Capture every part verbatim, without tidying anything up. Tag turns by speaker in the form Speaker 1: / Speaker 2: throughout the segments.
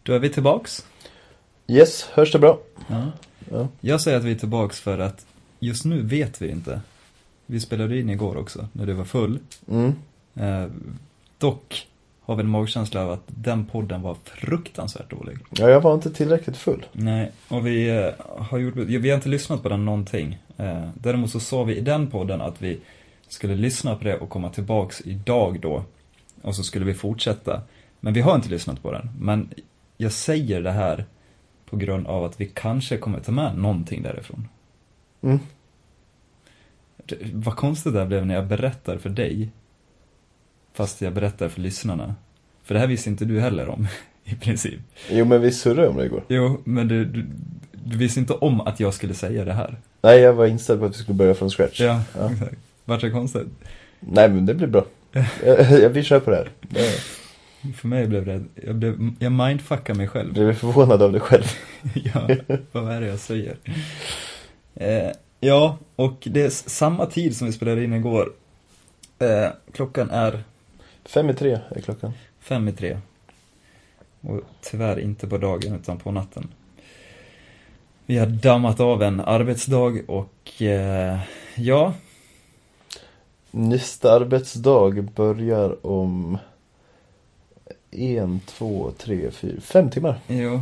Speaker 1: Då är vi tillbaks.
Speaker 2: Yes, hörs det bra?
Speaker 1: Ja.
Speaker 2: Ja.
Speaker 1: Jag säger att vi är tillbaks för att just nu vet vi inte. Vi spelade in igår också, när du var full.
Speaker 2: Mm.
Speaker 1: Eh, dock har vi en magkänsla av att den podden var fruktansvärt dålig.
Speaker 2: Ja, jag var inte tillräckligt full.
Speaker 1: Nej, och vi eh, har gjort, vi har inte lyssnat på den någonting. Eh, däremot så sa vi i den podden att vi skulle lyssna på det och komma tillbaks idag då. Och så skulle vi fortsätta. Men vi har inte lyssnat på den. Men jag säger det här på grund av att vi kanske kommer ta med någonting därifrån.
Speaker 2: Mm.
Speaker 1: Det, vad konstigt det blev när jag berättar för dig. Fast jag berättar för lyssnarna. För det här visste inte du heller om, i princip.
Speaker 2: Jo, men vi surrade om det igår.
Speaker 1: Jo, men du, du, du visste inte om att jag skulle säga det här.
Speaker 2: Nej, jag var inställd på att vi skulle börja från scratch.
Speaker 1: Ja,
Speaker 2: ja.
Speaker 1: exakt. Vart det konstigt?
Speaker 2: Nej, men det blir bra. jag, jag vill köra på det här. Det...
Speaker 1: För mig blev det, jag, blev, jag mindfuckade mig själv.
Speaker 2: Blev förvånad av det själv.
Speaker 1: Ja, vad är det jag säger? Eh, ja, och det är samma tid som vi spelade in igår. Eh, klockan är...
Speaker 2: Fem i tre är klockan.
Speaker 1: Fem i tre. Och tyvärr inte på dagen utan på natten. Vi har dammat av en arbetsdag och eh, ja...
Speaker 2: Nästa arbetsdag börjar om en, två, tre, fyra, fem timmar.
Speaker 1: Jo.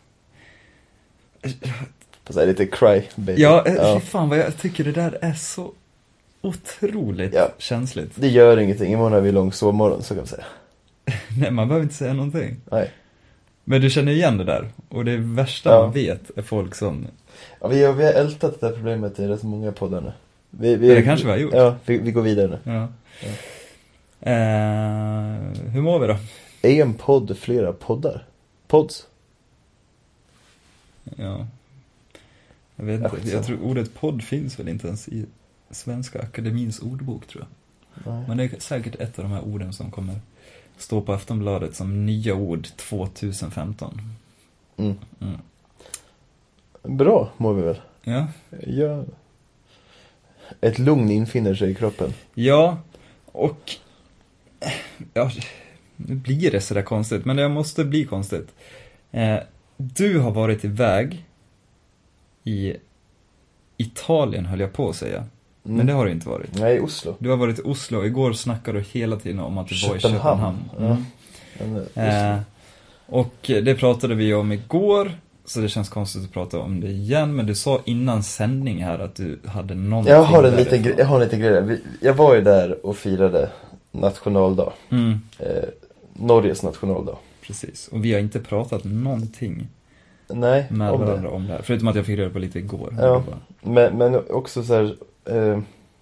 Speaker 2: Fast det är lite cry, baby.
Speaker 1: Ja,
Speaker 2: ja.
Speaker 1: fy fan vad jag tycker det där är så otroligt
Speaker 2: ja.
Speaker 1: känsligt.
Speaker 2: Det gör ingenting, imorgon har vi lång sovmorgon, så kan vi säga.
Speaker 1: Nej, man behöver inte säga någonting.
Speaker 2: Nej.
Speaker 1: Men du känner igen det där. Och det värsta
Speaker 2: ja.
Speaker 1: man vet är folk som...
Speaker 2: Ja, vi har, vi har ältat det här problemet i rätt många poddar nu. Vi, vi,
Speaker 1: det kanske vi har gjort.
Speaker 2: Ja, vi, vi går vidare nu.
Speaker 1: Ja. Ja. Eh, hur mår vi då?
Speaker 2: Är en podd flera poddar? Pods?
Speaker 1: Ja. Jag vet inte. Jag, jag tror ordet podd finns väl inte ens i Svenska Akademins ordbok, tror jag. Nej. Men det är säkert ett av de här orden som kommer stå på Aftonbladet som nya ord tjugohundrafemton.
Speaker 2: Mm.
Speaker 1: Mm.
Speaker 2: Bra, mår vi väl?
Speaker 1: Ja.
Speaker 2: Ja. Ett lugn infinner sig i kroppen.
Speaker 1: Ja, och ja, nu blir det sådär konstigt, men det måste bli konstigt. Eh, du har varit iväg i Italien, höll jag på att säga. Mm. Men det har du inte varit.
Speaker 2: Nej, i Oslo.
Speaker 1: Du har varit i Oslo. Igår snackade du hela tiden om att du var i Köpenhamn.
Speaker 2: Mm. Ja.
Speaker 1: Eh, och det pratade vi om igår. Så det känns konstigt att prata om det igen. Men du sa innan sändning här att du hade någonting.
Speaker 2: Jag har en liten, gre- jag har en liten grej. Jag var ju där och firade nationaldag.
Speaker 1: Mm.
Speaker 2: Eh, Norges nationaldag.
Speaker 1: Precis. Och vi har inte pratat någonting.
Speaker 2: Nej,
Speaker 1: med
Speaker 2: om
Speaker 1: varandra
Speaker 2: det.
Speaker 1: om det här. Förutom att jag fick reda på lite igår.
Speaker 2: Ja, men, men också så här... Eh,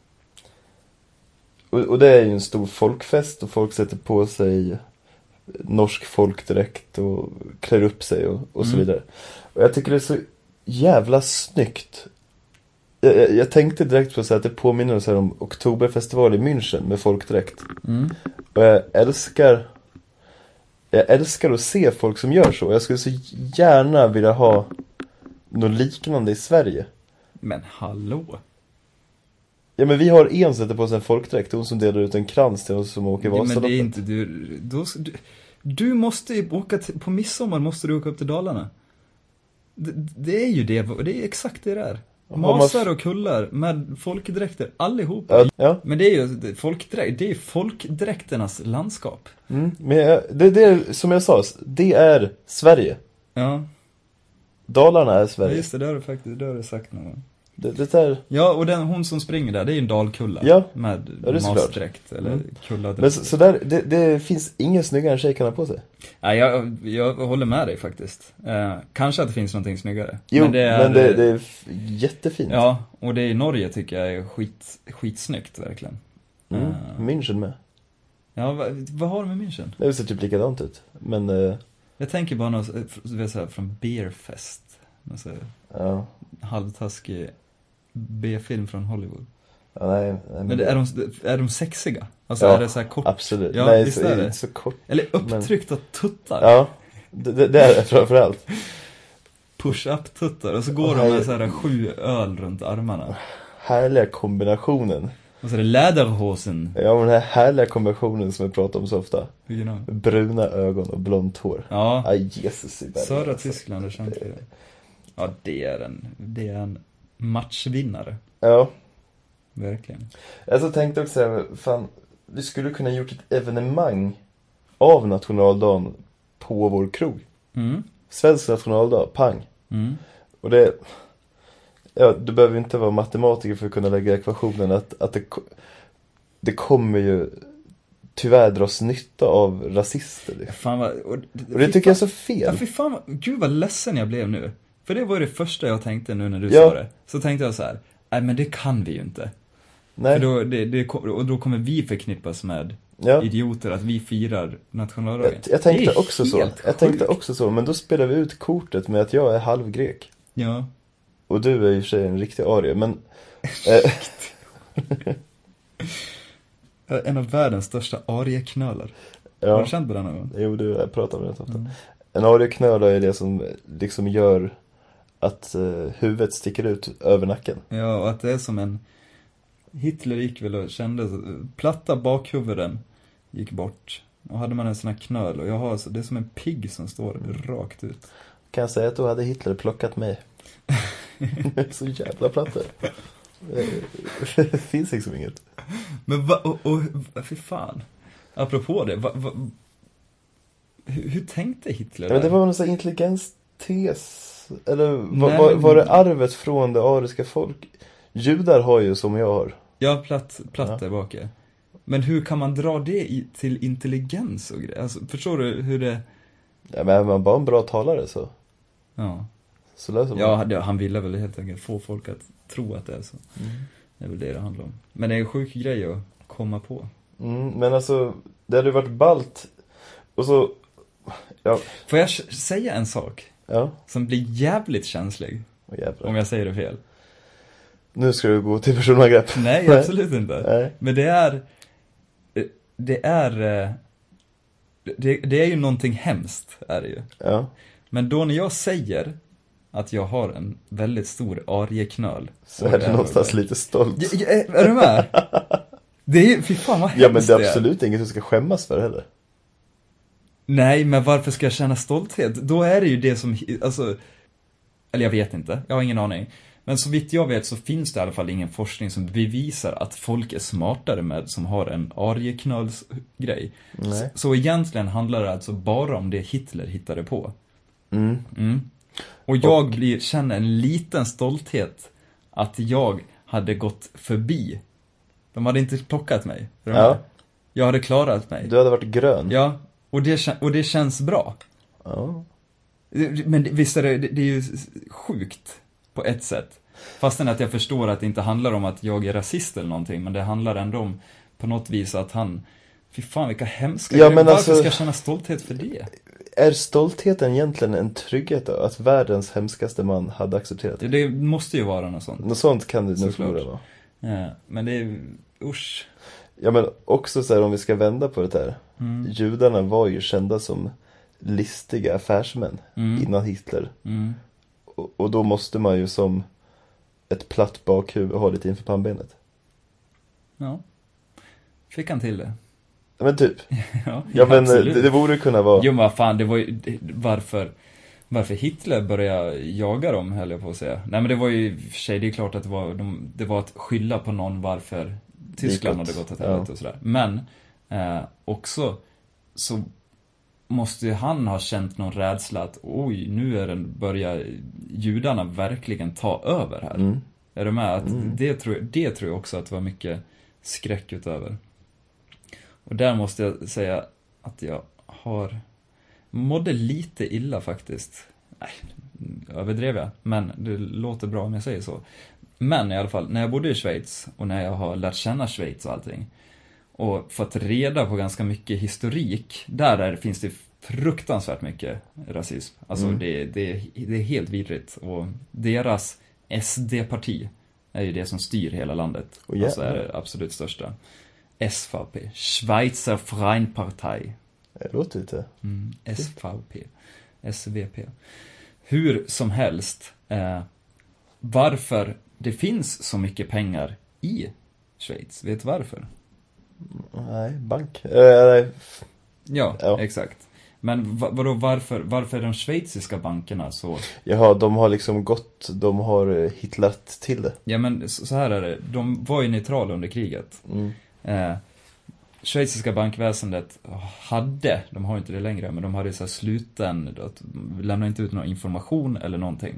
Speaker 2: och, och det är ju en stor folkfest. Och folk sätter på sig norsk folkdräkt och klär upp sig och, och så
Speaker 1: mm.
Speaker 2: vidare. Och jag tycker det är så jävla snyggt. Jag, jag, jag tänkte direkt på så att det påminner så här om Oktoberfestival i München med folkdräkt.
Speaker 1: Mm.
Speaker 2: Och jag älskar jag älskar att se folk som gör så. Jag skulle så gärna vilja ha något liknande i Sverige.
Speaker 1: Men hallå?
Speaker 2: Ja, men vi har en som sätter på sig en folkdräkt. Hon som delar ut en krans till oss som åker
Speaker 1: ja,
Speaker 2: Vasaloppet.
Speaker 1: men det är inte du, då, du, du måste ju åka till, på midsommar måste du åka upp till Dalarna. Det, det är ju det, det är exakt det där. Masar och kullar med folkdräkter, allihopa.
Speaker 2: Ja, ja.
Speaker 1: Men det är ju folkdräkt, det är folkdräkternas landskap.
Speaker 2: Mm, men jag, det, det är, som jag sa, det är Sverige.
Speaker 1: Ja.
Speaker 2: Dalarna är Sverige.
Speaker 1: Ja, just det, det har du faktiskt, det har du sagt någon gång.
Speaker 2: Det, det är...
Speaker 1: Ja, och den, hon som springer där, det är ju en dalkulla.
Speaker 2: Ja.
Speaker 1: Med
Speaker 2: ja,
Speaker 1: masdräkt eller mm. kulladräkt.
Speaker 2: Men så, så där, det, det finns ingen snyggare än tjej kan ha på sig.
Speaker 1: Nej, jag, jag håller med dig faktiskt. Eh, kanske att det finns någonting snyggare.
Speaker 2: Jo,
Speaker 1: men det är,
Speaker 2: men det, det är jättefint.
Speaker 1: Ja, och det i Norge tycker jag är skit, skitsnyggt verkligen.
Speaker 2: Mm,
Speaker 1: uh,
Speaker 2: München med.
Speaker 1: Ja, vad, vad har du med München?
Speaker 2: Det ser typ likadant ut. Men... Uh...
Speaker 1: Jag tänker bara något, så här, från Beerfest. Någon så här,
Speaker 2: ja.
Speaker 1: halvtaskig B-film från Hollywood.
Speaker 2: Ja, nej, nej, men
Speaker 1: men är, de, är de sexiga? Alltså
Speaker 2: ja,
Speaker 1: är det så här kort?
Speaker 2: Absolut.
Speaker 1: Ja,
Speaker 2: nej,
Speaker 1: visst
Speaker 2: så,
Speaker 1: är det.
Speaker 2: så kort.
Speaker 1: Eller upptryckta men... tuttar.
Speaker 2: Ja, det, det, det är det framförallt.
Speaker 1: Push-up tuttar. Och så går oh, de med så här sju öl runt armarna.
Speaker 2: Härliga kombinationen.
Speaker 1: Och så är det Lederhosen.
Speaker 2: Ja, men den här härliga kombinationen som vi pratar om så ofta.
Speaker 1: Vilken då?
Speaker 2: Bruna ögon och blont hår.
Speaker 1: Ja.
Speaker 2: Aj, Jesus i bergen.
Speaker 1: Södra Tyskland, det känns det. Ja, det är en, det är en matchvinnare.
Speaker 2: Ja.
Speaker 1: Verkligen.
Speaker 2: Jag så tänkte också här, fan, vi skulle kunna gjort ett evenemang av nationaldagen på vår krog.
Speaker 1: Mm.
Speaker 2: Svensk nationaldag, pang.
Speaker 1: Mm.
Speaker 2: Och det, ja, du behöver inte vara matematiker för att kunna lägga ekvationen att, att det, det kommer ju tyvärr dras nytta av rasister. Liksom.
Speaker 1: Fan vad, och,
Speaker 2: och det tycker jag är så fel.
Speaker 1: Ja, för fan, gud vad ledsen jag blev nu. För det var det första jag tänkte nu när du
Speaker 2: ja.
Speaker 1: sa det. Så tänkte jag så här, nej men det kan vi ju inte.
Speaker 2: Nej.
Speaker 1: För då, det, det, och då kommer vi förknippas med
Speaker 2: ja.
Speaker 1: idioter att vi firar nationaldagen.
Speaker 2: Jag, jag tänkte också så. Jag
Speaker 1: sjukt.
Speaker 2: tänkte också så, men då spelar vi ut kortet med att jag är halvgrek.
Speaker 1: Ja.
Speaker 2: Och du är i och för sig en riktig arier, men eh,
Speaker 1: en av världens största arieknölar.
Speaker 2: ja.
Speaker 1: Har du känt på den någon gång?
Speaker 2: Jo, du jag pratar om det ofta.
Speaker 1: Mm.
Speaker 2: En arieknöla är det som liksom gör att eh, huvudet sticker ut över nacken.
Speaker 1: Ja, och att det är som en Hitler gick väl och kände platta bakhuvuden gick bort. Och hade man en sån här knöl och jag har så det är som en pigg som står rakt ut.
Speaker 2: Kan jag säga att då hade Hitler plockat mig. Så jävla platta. Det finns liksom inget.
Speaker 1: Men va, och, och fy fan. Apropå det, va, va, hur, hur tänkte Hitler där?
Speaker 2: Men det var någon sån här intelligenstes. Eller var,
Speaker 1: Nej,
Speaker 2: var,
Speaker 1: men...
Speaker 2: var det arvet från det ariska folk? Judar har ju som jag har.
Speaker 1: Ja, platt, platt
Speaker 2: Ja.
Speaker 1: där bak. Men hur kan man dra det i, till intelligens och grejer? Alltså, förstår du hur det...
Speaker 2: Ja, men är man bara en bra talare så.
Speaker 1: Ja,
Speaker 2: Så löser man.
Speaker 1: ja det, han ville väl helt enkelt få folk att tro att det är så.
Speaker 2: Mm.
Speaker 1: Det är väl det det handlar om. Men det är en sjuk grej att komma på.
Speaker 2: Mm, men alltså, det hade varit ballt. Och så, ja.
Speaker 1: Får jag säga en sak?
Speaker 2: Ja.
Speaker 1: Som blir jävligt känslig.
Speaker 2: Åh, jävlar.
Speaker 1: Om jag säger det fel.
Speaker 2: Nu ska du gå till personangrepp.
Speaker 1: Nej, absolut inte.
Speaker 2: Nej.
Speaker 1: Men det är... Det är... Det, det är ju någonting hemskt, är det ju.
Speaker 2: Ja.
Speaker 1: Men då när jag säger att jag har en väldigt stor arieknöl.
Speaker 2: Så är det någonstans det. Lite stolt.
Speaker 1: Ja, ja, är du med? Det är ju, fy fan vad hemskt.
Speaker 2: Ja, men det är absolut inget du ska skämmas för heller.
Speaker 1: Nej, men varför ska jag känna stolthet? Då är det ju det som, alltså... Eller jag vet inte, jag har ingen aning. Men så vitt jag vet så finns det i alla fall ingen forskning som bevisar att folk är smartare med som har en arieknölsgrej. Så, så egentligen handlar det alltså bara om det Hitler hittade på.
Speaker 2: Mm.
Speaker 1: Mm. Och jag blir, känner en liten stolthet att jag hade gått förbi. De hade inte plockat mig.
Speaker 2: Ja.
Speaker 1: Jag hade klarat mig.
Speaker 2: Du hade varit grön.
Speaker 1: Ja, och det, och det känns bra.
Speaker 2: Ja.
Speaker 1: Men visst är det, det är ju sjukt på ett sätt. Fastän att jag förstår att det inte handlar om att jag är rasist eller någonting. Men det handlar ändå om på något vis att han... Fy fan, vilka hemska
Speaker 2: ja,
Speaker 1: grejer.
Speaker 2: men
Speaker 1: Varför
Speaker 2: alltså,
Speaker 1: ska jag känna stolthet för det?
Speaker 2: Är stoltheten egentligen en trygghet då? Att världens hemskaste man hade accepterat det?
Speaker 1: Det måste ju vara något sånt.
Speaker 2: Något sånt kan det nog
Speaker 1: Såklart.
Speaker 2: vara.
Speaker 1: Ja, men det är... Usch.
Speaker 2: Ja, men också så här, om vi ska vända på det här.
Speaker 1: Mm.
Speaker 2: Judarna var ju kända som listiga affärsmän
Speaker 1: Mm.
Speaker 2: innan Hitler.
Speaker 1: Mm.
Speaker 2: Och, och då måste man ju som ett platt bakhuvud ha lite inför pannbenet.
Speaker 1: Ja. Fick han till det?
Speaker 2: Men typ.
Speaker 1: Ja,
Speaker 2: Ja, men
Speaker 1: absolut.
Speaker 2: det, det borde kunna vara...
Speaker 1: Jo, men fan, det var ju... Det, varför... Varför Hitler började jaga dem, höll jag på att säga. Nej, men det var ju... I och för sig, det är klart att det var... De, det var att skylla på någon varför Tyskland hade gått åt helvete och sådär. Men eh, också så måste ju han ha känt någon rädsla att oj, nu är den, börjar judarna verkligen ta över här.
Speaker 2: Mm.
Speaker 1: Är du med? Att
Speaker 2: Mm.
Speaker 1: det, tror jag, det tror jag också att det var mycket skräck utöver. Och där måste jag säga att jag har mådde lite illa faktiskt. Nej, överdrev jag. Men det låter bra om jag säger så. Men i alla fall, när jag bodde i Schweiz och när jag har lärt känna Schweiz och allting och fått reda på ganska mycket historik, där är, finns det fruktansvärt mycket rasism. Alltså
Speaker 2: Mm.
Speaker 1: det, det, det är helt vidrigt. Och deras S D-parti är ju det som styr hela landet.
Speaker 2: Oh, yeah.
Speaker 1: Alltså är det absolut största. S V P, Schweizer Freien-Partei.
Speaker 2: Det låter lite.
Speaker 1: Mm, S V P, S V P. Hur som helst, eh, varför det finns så mycket pengar i Schweiz. Vet du varför?
Speaker 2: Nej, bank. Äh, nej.
Speaker 1: Ja,
Speaker 2: Ja.
Speaker 1: exakt. Men va- vadå, varför, varför är de schweiziska bankerna så...
Speaker 2: Jaha, de har liksom gått, de har hittat till det.
Speaker 1: Ja, men så så här är det. De var ju neutrala under kriget.
Speaker 2: Mm.
Speaker 1: Eh, schweiziska bankväsendet hade, de har inte det längre, men de hade så här sluten, att lämna inte ut någon information eller någonting.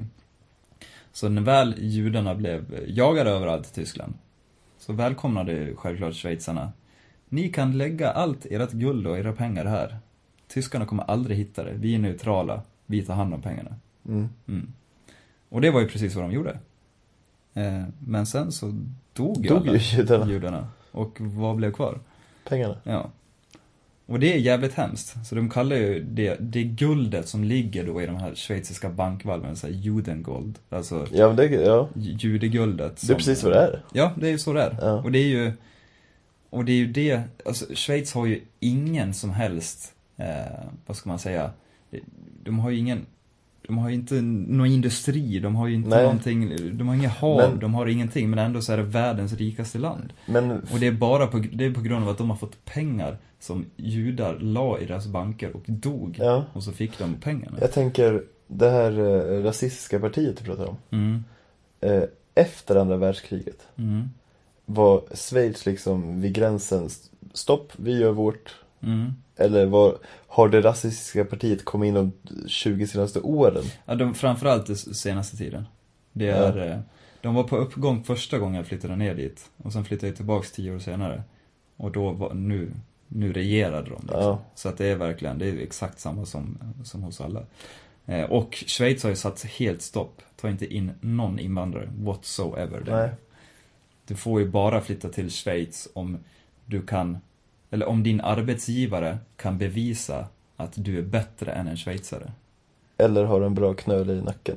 Speaker 1: Så när väl judarna blev jagade överallt i Tyskland, så välkomnade självklart schweizarna. Ni kan lägga allt ert guld och era pengar här. Tyskarna kommer aldrig hitta det. Vi är neutrala. Vi tar hand om pengarna.
Speaker 2: Mm.
Speaker 1: Mm. Och det var ju precis vad de gjorde. Eh, men sen så dog,
Speaker 2: Dog
Speaker 1: alla
Speaker 2: ju judarna.
Speaker 1: judarna. Och vad blev kvar?
Speaker 2: Pengarna.
Speaker 1: Ja. Och det är jävligt hemskt. Så de kallar ju det, det guldet som ligger då i de här schweiziska bankvalven, så här Judengold. Alltså
Speaker 2: Ja, men det, ja.
Speaker 1: judeguldet.
Speaker 2: Det är precis vad det är.
Speaker 1: Ja, det är ju så det är.
Speaker 2: Ja.
Speaker 1: Och det är ju, och det är ju det, alltså Schweiz har ju ingen som helst, eh, vad ska man säga, de, de har ju ingen, de har ju inte någon industri, de har ju inte
Speaker 2: Nej.
Speaker 1: någonting, de har inga hav,
Speaker 2: Men-
Speaker 1: de har ingenting, men ändå så är det världens rikaste land.
Speaker 2: Men
Speaker 1: Och det är bara på, det är på grund av att de har fått pengar som judar la i deras banker och dog.
Speaker 2: ja,
Speaker 1: Och så fick de pengarna.
Speaker 2: jag tänker det här eh, rasistiska partiet du pratar om.
Speaker 1: Mm,
Speaker 2: Eh, efter andra världskriget
Speaker 1: mm,
Speaker 2: var Schweiz liksom vid gränsen, stopp, vi gör vårt.
Speaker 1: mm.
Speaker 2: Eller var, har det rasistiska partiet kommit in de tjugo senaste åren?
Speaker 1: Ja, de, framförallt den senaste tiden. Det
Speaker 2: Ja.
Speaker 1: är, eh, de var på uppgång första gången jag flyttade ner dit. Och sen flyttade jag tillbaks tio år senare. Och då var, nu, nu regerade de. Liksom.
Speaker 2: Ja.
Speaker 1: Så att det är verkligen, det är exakt samma som, som hos alla. Eh, och Schweiz har ju satt helt stopp. Ta inte in någon invandrare whatsoever.
Speaker 2: Nej.
Speaker 1: Där. Du får ju bara flytta till Schweiz om du kan, eller om din arbetsgivare kan bevisa att du är bättre än en schweizare.
Speaker 2: Eller har en bra knöl i nacken?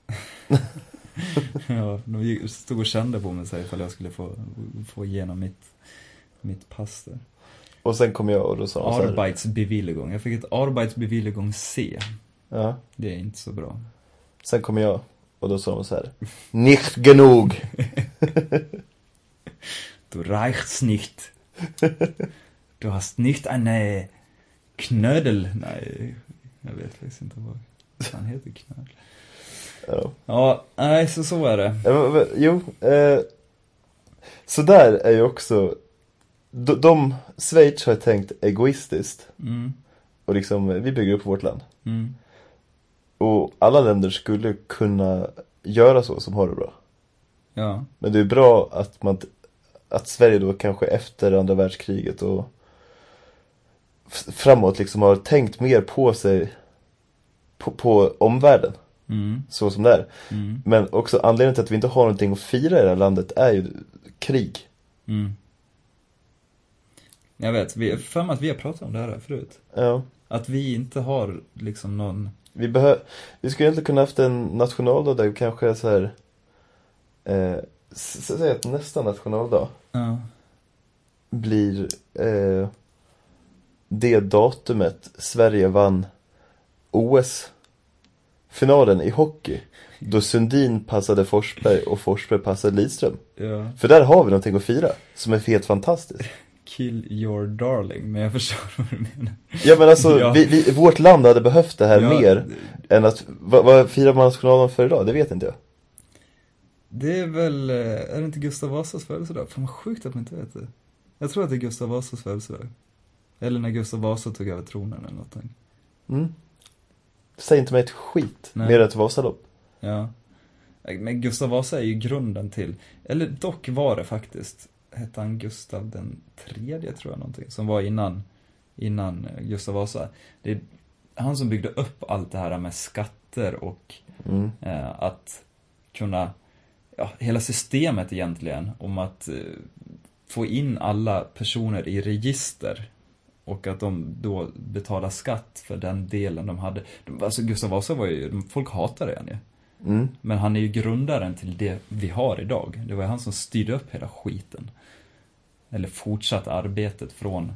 Speaker 1: Ja, de stod och kände på mig så ifall jag skulle få, få igenom mitt, mitt pass där.
Speaker 2: Och sen kom jag och då sa han så här,
Speaker 1: Arbeitsbewilligung. Jag fick ett Arbeitsbewilligung C.
Speaker 2: ja.
Speaker 1: Det är inte så bra.
Speaker 2: Sen kom jag och då sa han så här, nicht genug.
Speaker 1: Du reicht's nicht. Du hast nicht eine Knödel. Nej, jag vet faktiskt inte vad han heter, knödel.
Speaker 2: Ja.
Speaker 1: Ja, nej, så så är det.
Speaker 2: Ja, men, jo, eh, så där är ju också de, de Schweiz har tänkt egoistiskt
Speaker 1: Mm,
Speaker 2: och liksom vi bygger upp vårt land.
Speaker 1: mm,
Speaker 2: Och alla länder skulle kunna göra så som har det bra.
Speaker 1: ja,
Speaker 2: Men det är bra att man att Sverige då kanske efter andra världskriget och f- framåt liksom har tänkt mer på sig på, på omvärlden
Speaker 1: mm,
Speaker 2: så som det är.
Speaker 1: mm,
Speaker 2: Men också anledningen till att vi inte har någonting att fira i det här landet är ju krig.
Speaker 1: mm. Jag vet, vi, för mig att vi har pratat om det här förut.
Speaker 2: Ja.
Speaker 1: Att vi inte har liksom någon...
Speaker 2: Vi behöver vi skulle egentligen kunna haft en nationaldag där vi kanske är så här eh s- säg att nästa nationaldag
Speaker 1: Ja,
Speaker 2: blir eh, det datumet Sverige vann O S-finalen i hockey. Då Sundin passade Forsberg och Forsberg passade Lidström.
Speaker 1: ja.
Speaker 2: För där har vi någonting att fira som är helt fantastiskt.
Speaker 1: Kill your darling, men jag förstår vad du menar.
Speaker 2: Ja men alltså,
Speaker 1: Ja.
Speaker 2: vi, vi, vårt land hade behövt det här
Speaker 1: Ja,
Speaker 2: mer än att, vad, vad firar man nationaldagen för idag? Det vet inte jag.
Speaker 1: Det är väl, eh, är det inte Gustav Vasas födelsedag? Fan vad sjukt att man inte vet det. Jag tror att det är Gustav Vasas födelsedag. Eller när Gustav Vasa tog över tronen eller någonting.
Speaker 2: Mm. Säg inte mig ett skit,
Speaker 1: Nej.
Speaker 2: mer än ett Vasalopp.
Speaker 1: Ja. Men Gustav Vasa är ju grunden till, eller dock var det faktiskt, hette han Gustav den tredje tror jag någonting, som var innan, innan Gustav Vasa. Det är han som byggde upp allt det här med skatter och
Speaker 2: Mm.
Speaker 1: eh, att kunna, ja, hela systemet egentligen om att eh, få in alla personer i register och att de då betalar skatt för den delen de hade. Alltså Gustav Vasa var ju, folk hatade han ju.
Speaker 2: Mm.
Speaker 1: Men han är ju grundaren till det vi har idag. Det var han som styrde upp hela skiten. Eller fortsatt arbetet från...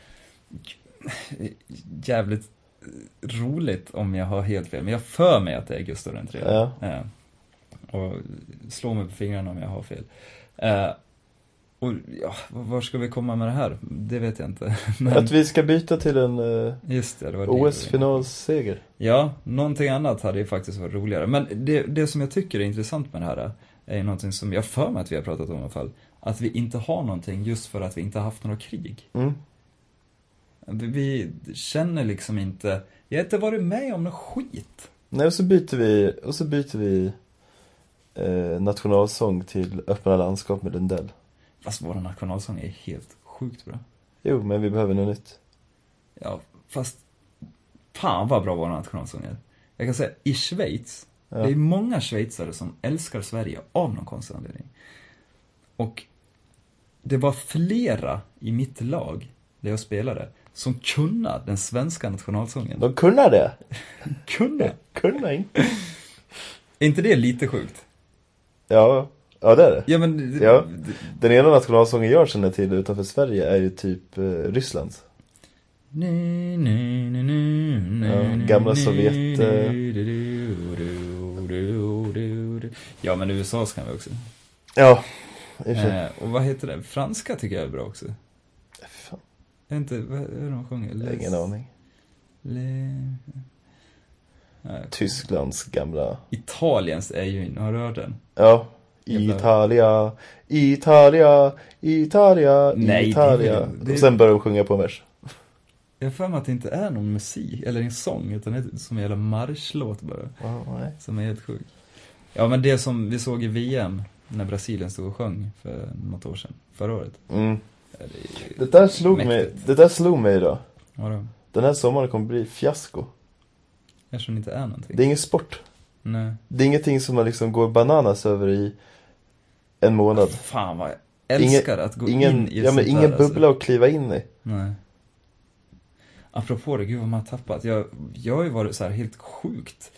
Speaker 1: Jävligt roligt om jag har helt fel. Men jag för mig att det är Gustav den tredje.
Speaker 2: Ja.
Speaker 1: Eh, och slå mig på fingrarna om jag har fel. Eh, Och ja, var ska vi komma med det här? Det vet jag inte. Men...
Speaker 2: Att vi ska byta till en uh,
Speaker 1: Just det, det var
Speaker 2: O S-finalseger.
Speaker 1: Ja, någonting annat hade ju faktiskt varit roligare. Men det, det som jag tycker är intressant med det här är någonting som jag för mig att vi har pratat om i alla fall. Att vi inte har någonting just för att vi inte har haft några krig.
Speaker 2: Mm.
Speaker 1: Vi känner liksom inte... Jag har inte varit med om något skit.
Speaker 2: Nej, och så byter vi, och så byter vi eh, nationalsång till Öppna landskap med Lundell.
Speaker 1: Fast vår nationalsång är helt sjukt bra.
Speaker 2: Jo, men vi behöver något nytt.
Speaker 1: Ja, fast fan vad bra vår nationalsång är. Jag kan säga, i Schweiz, ja. Det är många schweizare som älskar Sverige av någon konstig anledning. Och det var flera i mitt lag, där jag spelade, som kunde den svenska nationalsången.
Speaker 2: De kunde det?
Speaker 1: Kunde?
Speaker 2: Kunde inte.
Speaker 1: Är inte det lite sjukt?
Speaker 2: Ja, ja det är det.
Speaker 1: Ja, men...
Speaker 2: Ja. Den ena nationalsången jag känner till utanför Sverige är ju typ eh, Rysslands.
Speaker 1: Nej, nej, nej, nej,
Speaker 2: ja, gamla Sovjet. Eh...
Speaker 1: Ja, men U S A kan vi också.
Speaker 2: Ja.
Speaker 1: Eh, och vad heter det? Franska tycker jag är bra också.
Speaker 2: Fan.
Speaker 1: Jag vet inte, vad är det de sjunger? Les...
Speaker 2: Ingen aning.
Speaker 1: Le... Nej,
Speaker 2: Tysklands gamla...
Speaker 1: Italiens är ju, har du hört den?
Speaker 2: Ja. Italia, Italia, Italia,
Speaker 1: Nej,
Speaker 2: Italia.
Speaker 1: det, det...
Speaker 2: Och sen börjar de sjunga på en vers.
Speaker 1: Jag får mig att det inte är någon musik eller en sång, utan det är som en jävla marschlåt bara.
Speaker 2: Oh, nej.
Speaker 1: Som är helt sjuk. Ja, men det som vi såg i V M när Brasilien stod och sjöng för något år sedan, förra året.
Speaker 2: Mm.
Speaker 1: Det,
Speaker 2: det där slog mig, det där slog mig idag.
Speaker 1: Ja då.
Speaker 2: Den här sommaren kommer bli fiasko.
Speaker 1: Eftersom det inte är någonting.
Speaker 2: Det är ingen sport.
Speaker 1: Nej.
Speaker 2: Det är ingenting som man liksom går bananas över i en månad.
Speaker 1: Fan vad jag älskar ingen, att gå
Speaker 2: ingen,
Speaker 1: in i
Speaker 2: ja, men
Speaker 1: sånt
Speaker 2: ingen
Speaker 1: här,
Speaker 2: bubbla
Speaker 1: alltså.
Speaker 2: Att kliva in i.
Speaker 1: Nej. Apropå det, gud vad man har tappat. Jag, jag har ju varit så här helt sjukt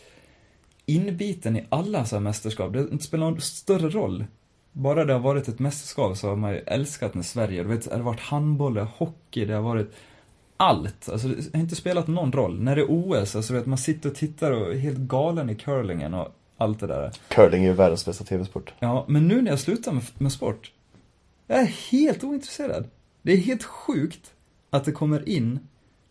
Speaker 1: inbiten i alla så här mästerskap. Det inte spelar någon större roll. Bara det har varit ett mästerskap så har man ju älskat med Sverige. Du vet, det har varit handboll, det har hockey, det har varit allt. Alltså det har inte spelat någon roll. När det är O S, alltså vet, man sitter och tittar och är helt galen i curlingen och allt det där.
Speaker 2: Curling är ju världens bästa tv-sport.
Speaker 1: Ja, men nu när jag slutar med, med sport, jag är helt ointresserad. Det är helt sjukt att det kommer in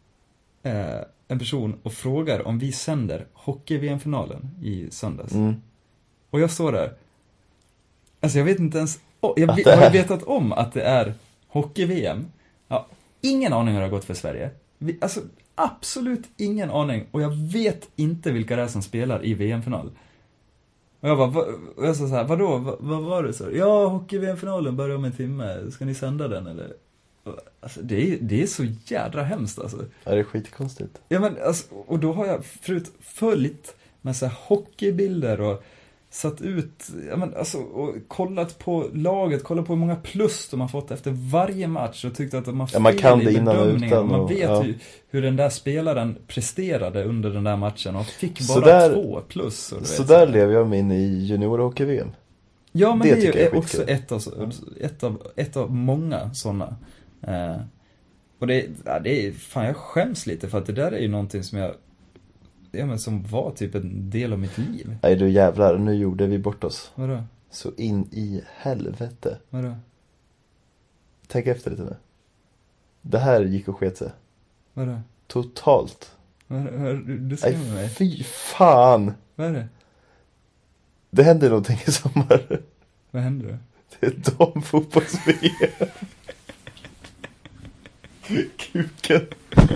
Speaker 1: eh, en person och frågar om vi sänder hockey-V M-finalen i söndags.
Speaker 2: Mm. Och
Speaker 1: jag står där. Alltså jag vet inte ens... Oh, jag vet, har jag vetat om att det är hockey-V M. Ja, ingen aning hur det har gått för Sverige. Vi, alltså absolut ingen aning. Och jag vet inte vilka det är som spelar i V M-final. Och jag bara, va, och jag sa så här, vadå? Va, vad var det så? Ja, hockey-V M-finalen börjar om en timme. Ska ni sända den eller? Alltså det är, det är så jädra hemskt alltså.
Speaker 2: Ja, det är skitkonstigt.
Speaker 1: Ja, men alltså, och då har jag förut följt med så här hockeybilder och satt ut, ja, men alltså, och kollat på laget, kollat på hur många plus de har fått efter varje match och tyckt att de har fel, ja,
Speaker 2: man kan det
Speaker 1: i
Speaker 2: innan och utan.
Speaker 1: Man
Speaker 2: och,
Speaker 1: vet
Speaker 2: ja.
Speaker 1: ju hur den där spelaren presterade under den där matchen och fick bara
Speaker 2: där,
Speaker 1: två plus. Och
Speaker 2: så vet, där så. lever jag mig in i juniorhockey-V M.
Speaker 1: Ja, men det, det är ju är också ett av, ett, av, ett av många sådana. Eh, och det, ja, det är, fan jag skäms lite för att det där är ju någonting som jag, ja, men som var typ en del av mitt liv.
Speaker 2: Nej du jävlar, nu gjorde vi bort oss.
Speaker 1: Vadå?
Speaker 2: Så in i helvete.
Speaker 1: Vadå?
Speaker 2: Tänk efter lite nu. Det här gick och sket sig.
Speaker 1: Vadå?
Speaker 2: Totalt.
Speaker 1: Vadå? Du, du ser med mig.
Speaker 2: Fy fan.
Speaker 1: Vad är det?
Speaker 2: Det händer någonting i sommar.
Speaker 1: Vad händer då?
Speaker 2: Det är damfotbolls-V M. Kuken.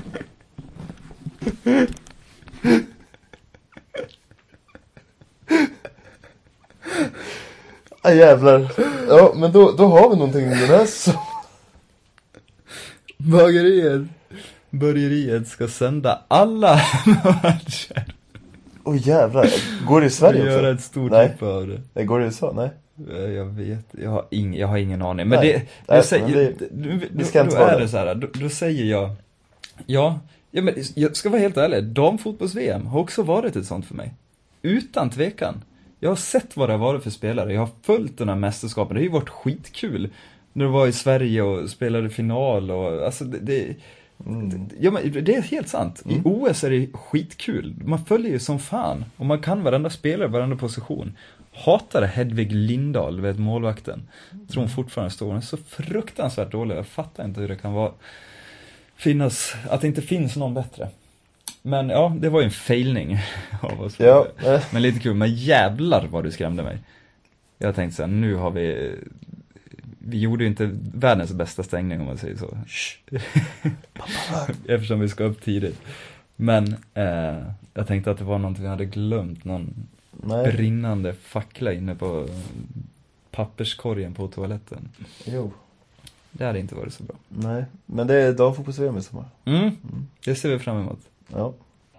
Speaker 2: Ah, jävlar. Ja, men då, då har vi någonting i den här så.
Speaker 1: Bageriet. Burgeriet ska sända alla matcher.
Speaker 2: Åh oh, jävlar. Går det i Sverige också?
Speaker 1: Göra ett stort
Speaker 2: Nej.
Speaker 1: typ av det.
Speaker 2: Nej, går det i U S A? Nej.
Speaker 1: Jag vet, jag har, ing, jag har ingen aning. Men
Speaker 2: Nej.
Speaker 1: det,
Speaker 2: Nej,
Speaker 1: jag säger,
Speaker 2: men det,
Speaker 1: då,
Speaker 2: det ska
Speaker 1: då,
Speaker 2: inte
Speaker 1: då
Speaker 2: vara
Speaker 1: är
Speaker 2: det.
Speaker 1: det så här, då, då säger jag, ja, ja, men jag ska vara helt ärlig, damfotbolls-V M har också varit ett sånt för mig. Utan tvekan. Jag har sett vad det har varit för spelare. Jag har följt den här mästerskapen. Det har ju varit skitkul när du var i Sverige och spelade final. Och, alltså det, det,
Speaker 2: Mm.
Speaker 1: Ja, men det är helt sant. I O S är det skitkul. Man följer ju som fan. Och man kan varenda spelare, varenda position. Hatade Hedvig Lindahl, vet målvakten. Tror hon fortfarande står. Hon är så fruktansvärt dålig. Jag fattar inte hur det kan vara finnas, att det inte finns någon bättre. Men ja, det var ju en failning av oss.
Speaker 2: Ja.
Speaker 1: Men lite kul. Men jävlar vad du skrämde mig. Jag tänkte så här, nu har vi... Vi gjorde ju inte världens bästa stängning om man säger så. Eftersom vi ska upp tidigt. Men eh, jag tänkte att det var någonting vi hade glömt. Någon
Speaker 2: Nej.
Speaker 1: brinnande fackla inne på papperskorgen på toaletten.
Speaker 2: Jo.
Speaker 1: Det hade inte varit så bra.
Speaker 2: Nej, men det är damfotbolls-V M i sommar.
Speaker 1: Mm. Mm. Det ser vi fram emot.
Speaker 2: Ja.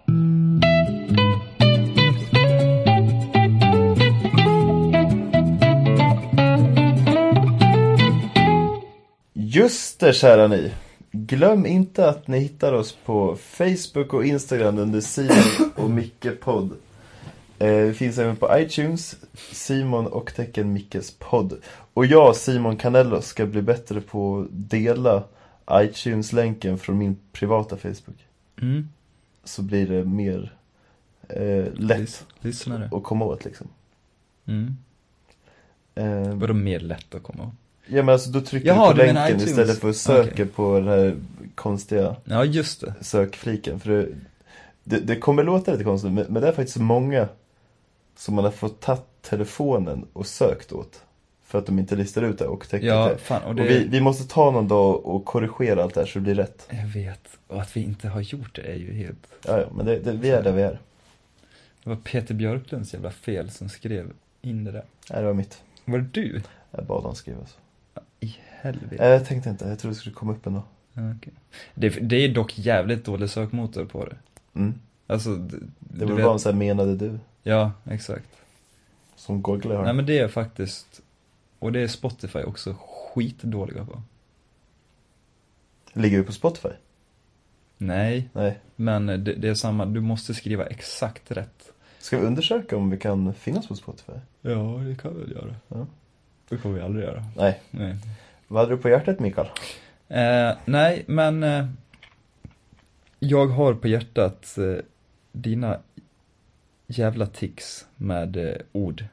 Speaker 2: Just det, kära ni. Glöm inte att ni hittar oss på Facebook och Instagram under Simon och Micke podd. Eh, vi finns även på iTunes, Simon och tecken Mickes podd. Och jag, Simon Canello, ska bli bättre på att dela iTunes-länken från min privata Facebook.
Speaker 1: Mm.
Speaker 2: Så blir det mer eh, lätt
Speaker 1: Lys- lyssnare.
Speaker 2: att komma åt liksom.
Speaker 1: Mm.
Speaker 2: Eh,
Speaker 1: Vadå mer lätt att komma åt?
Speaker 2: ja, men alltså då trycker
Speaker 1: Jaha,
Speaker 2: du på
Speaker 1: du menar
Speaker 2: länken
Speaker 1: iTunes.
Speaker 2: istället för att söka
Speaker 1: Okej.
Speaker 2: på den här konstiga
Speaker 1: Ja, just det.
Speaker 2: sökfliken. För det, det, det kommer låta lite konstigt, men, men det är faktiskt många som man har fått ta telefonen och sökt åt. För att de inte listar ut det och täcker
Speaker 1: Ja,
Speaker 2: det.
Speaker 1: fan. Och
Speaker 2: Och
Speaker 1: det...
Speaker 2: vi, vi måste ta någon dag och korrigera allt det här så det blir rätt.
Speaker 1: Jag vet. Och att vi inte har gjort det är ju helt...
Speaker 2: Ja, ja, men det, det, vi är där vi är.
Speaker 1: Det var Peter Björklunds jävla fel som skrev in det där.
Speaker 2: Nej, det var mitt.
Speaker 1: Var det du?
Speaker 2: Jag bad han skriva så.
Speaker 1: I helvete.
Speaker 2: Nej, jag tänkte inte. Jag trodde det skulle komma upp ändå.
Speaker 1: Okay. Det, det är dock jävligt dålig sökmotor på det.
Speaker 2: Mm.
Speaker 1: Alltså, d-
Speaker 2: Det
Speaker 1: du
Speaker 2: var
Speaker 1: vet-
Speaker 2: bara en sån här menade du.
Speaker 1: Ja, exakt.
Speaker 2: Som Google har.
Speaker 1: Nej, men det är faktiskt... Och det är Spotify också skitdåliga på.
Speaker 2: Ligger vi på Spotify?
Speaker 1: Nej,
Speaker 2: Nej.
Speaker 1: men det, det är samma. Du måste skriva exakt rätt.
Speaker 2: Ska vi undersöka om vi kan finnas på Spotify?
Speaker 1: Ja, det kan vi väl göra.
Speaker 2: Ja.
Speaker 1: Det kommer vi aldrig göra.
Speaker 2: Nej.
Speaker 1: Nej.
Speaker 2: Vad hade du på hjärtat, Mikael?
Speaker 1: Eh, nej, men eh, jag har på hjärtat eh, dina jävla tics med eh, ord.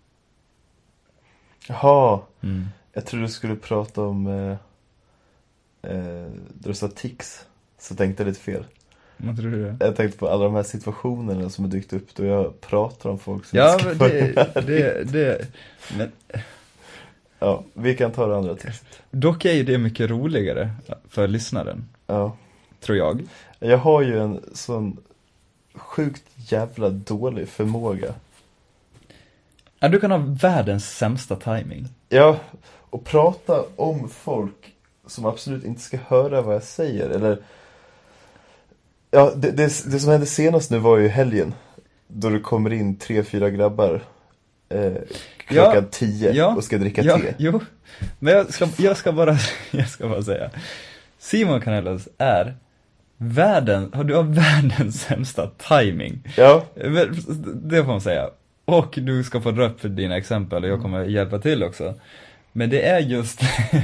Speaker 2: Jaha,
Speaker 1: Mm.
Speaker 2: jag trodde du skulle prata om eh, eh, du sa tics. Så tänkte jag lite fel.
Speaker 1: Vad tror du det?
Speaker 2: Jag tänkte på alla de här situationerna som har dykt upp då jag pratar om folk som
Speaker 1: Ja,
Speaker 2: ska
Speaker 1: men
Speaker 2: börja.
Speaker 1: det, det, det men
Speaker 2: Ja, vi kan ta det andra tipset.
Speaker 1: dock är ju det mycket roligare för lyssnaren,
Speaker 2: Ja.
Speaker 1: tror jag.
Speaker 2: Jag har ju en sån sjukt jävla dålig förmåga.
Speaker 1: Ja, du kan ha världens sämsta timing.
Speaker 2: Ja, och prata om folk som absolut inte ska höra vad jag säger. Eller ja, det, det, det som hände senast nu var ju helgen. Då det kommer in tre, fyra grabbar eh, klockan
Speaker 1: Ja,
Speaker 2: tio
Speaker 1: ja,
Speaker 2: och ska dricka
Speaker 1: ja,
Speaker 2: te.
Speaker 1: Jo, men jag ska, jag ska bara jag ska bara säga Simon Canellos är världen, har du har världens sämsta timing.
Speaker 2: Ja,
Speaker 1: Det får man säga. Och du ska få dra upp för dina exempel och jag kommer hjälpa till också. Men det är just